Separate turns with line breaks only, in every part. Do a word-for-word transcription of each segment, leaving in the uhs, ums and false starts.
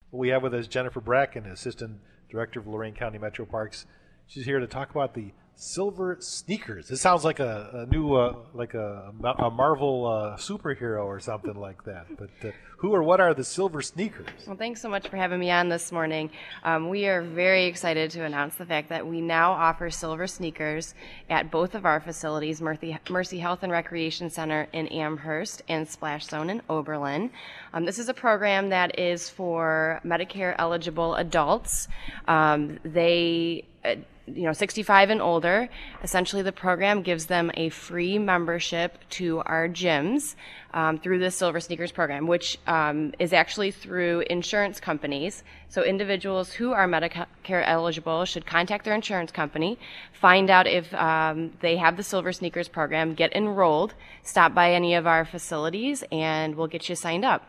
We have with us Jennifer Bracken, Assistant Director of Lorain County Metro Parks. She's here to talk about the Silver Sneakers. This sounds like a, a new, uh, like a, a Marvel uh, superhero or something like that. But uh, who or what are the Silver Sneakers?
Well, thanks so much for having me on this morning. Um, we are very excited to announce the fact that we now offer Silver Sneakers at both of our facilities, Mercy, Mercy Health and Recreation Center in Amherst and Splash Zone in Oberlin. Um, this is a program that is for Medicare eligible adults. Um, they uh, you know, sixty-five and older. Essentially, the program gives them a free membership to our gyms um, through the Silver Sneakers program, which um, is actually through insurance companies. So individuals who are Medicare eligible should contact their insurance company, find out if um, they have the Silver Sneakers program, get enrolled, stop by any of our facilities, and we'll get you signed up.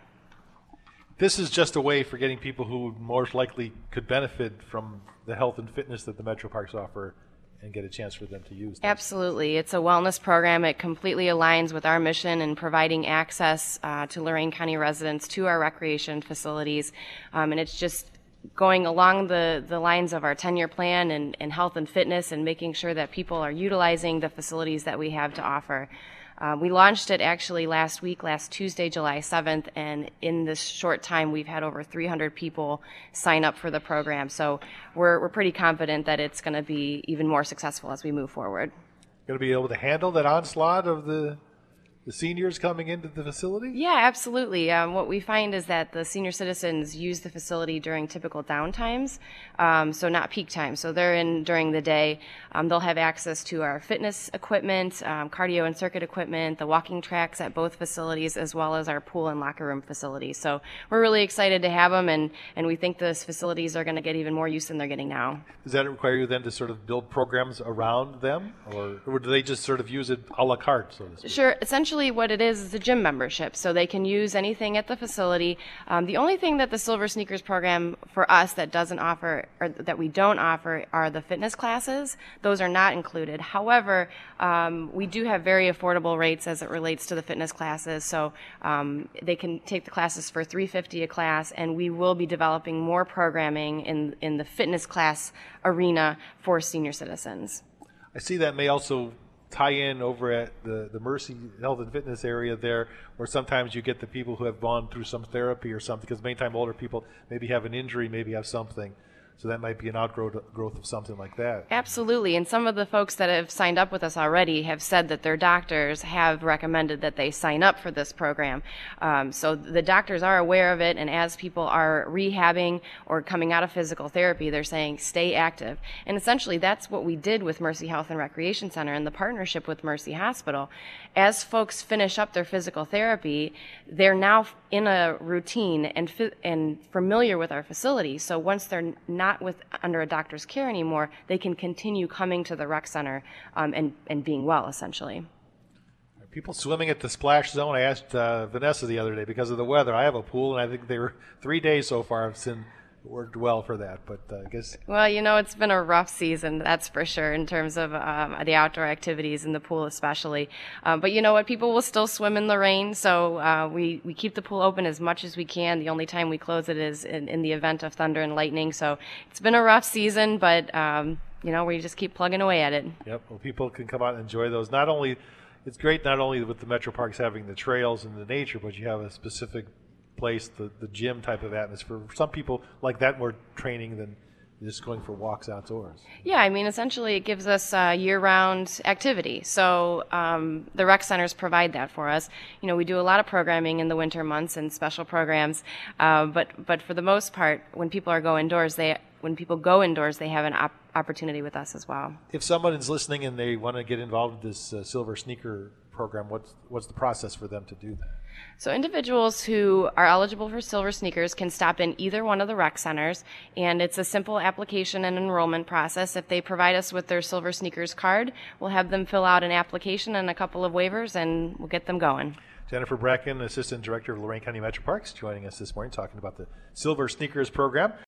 This is just a way for getting people who most likely could benefit from the health and fitness that the Metro Parks offer and get a chance for them to use them.
Absolutely. It's a wellness program. It completely aligns with our mission in providing access uh, to Lorain County residents to our recreation facilities. Um, and it's just going along the, the lines of our ten-year plan and, and health and fitness and making sure that people are utilizing the facilities that we have to offer. Uh, we launched it actually last week, last Tuesday, July seventh, and in this short time we've had over three hundred people sign up for the program. So we're, we're pretty confident that it's going to be even more successful as we move forward.
Going to be able to handle that onslaught of the the seniors coming into the facility?
Yeah, absolutely. Um, what we find is that the senior citizens use the facility during typical downtimes, um, so not peak time. So they're in during the day. Um, they'll have access to our fitness equipment, um, cardio and circuit equipment, the walking tracks at both facilities, as well as our pool and locker room facilities. So we're really excited to have them, and, and we think those facilities are going to get even more use than they're getting now.
Does that require you then to sort of build programs around them, or, or do they just sort of use it a la carte, so to speak?
Sure. Essentially, what it is is a gym membership, so they can use anything at the facility. Um, the only thing that the Silver Sneakers program for us that doesn't offer, or that we don't offer, are the fitness classes. Those are not included. However, um, we do have very affordable rates as it relates to the fitness classes, so um, they can take the classes for three hundred fifty dollars a class, and we will be developing more programming in in the fitness class arena for senior citizens.
I see that may also tie in over at the, the Mercy Health and Fitness area there, where sometimes you get the people who have gone through some therapy or something, because many times older people maybe have an injury, maybe have something. So that might be an outgrowth growth of something like that.
Absolutely. And some of the folks that have signed up with us already have said that their doctors have recommended that they sign up for this program. Um, so the doctors are aware of it, and as people are rehabbing or coming out of physical therapy, they're saying stay active. And essentially that's what we did with Mercy Health and Recreation Center in the partnership with Mercy Hospital. As folks finish up their physical therapy, they're now in a routine and, fi- and familiar with our facility. So once they're not with under a doctor's care anymore, they can continue coming to the rec center um, and, and being well, essentially.
People swimming at the splash zone. I asked uh, Vanessa the other day because of the weather. I have a pool, and I think they were three days so far. I've seen worked well for that, but uh, I guess.
Well, you know, it's been a rough season, that's for sure, in terms of um, the outdoor activities in the pool, especially. Um, but you know what? People will still swim in the rain, so uh, we we keep the pool open as much as we can. The only time we close it is in, in the event of thunder and lightning. So it's been a rough season, but um, you know, we just keep plugging away at it.
Yep. Well, people can come out and enjoy those. Not only it's great, not only with the Metro Parks having the trails and the nature, but you have a specific place, the, the gym type of atmosphere. For some people like that more training than just going for walks outdoors.
Yeah, I mean, essentially it gives us uh, year-round activity. So um, the rec centers provide that for us. You know, we do a lot of programming in the winter months and special programs, uh, but but for the most part, when people are go indoors, they when people go indoors, they have an op- opportunity with us as well.
If someone is listening and they want to get involved with this uh, Silver Sneaker program, what's what's the process for them to do that?
So individuals who are eligible for Silver Sneakers can stop in either one of the rec centers, and it's a simple application and enrollment process. If they provide us with their Silver Sneakers card, we'll have them fill out an application and a couple of waivers, and we'll get them going.
Jennifer Bracken, Assistant Director of Lorain County Metro Parks, joining us this morning talking about the Silver Sneakers program.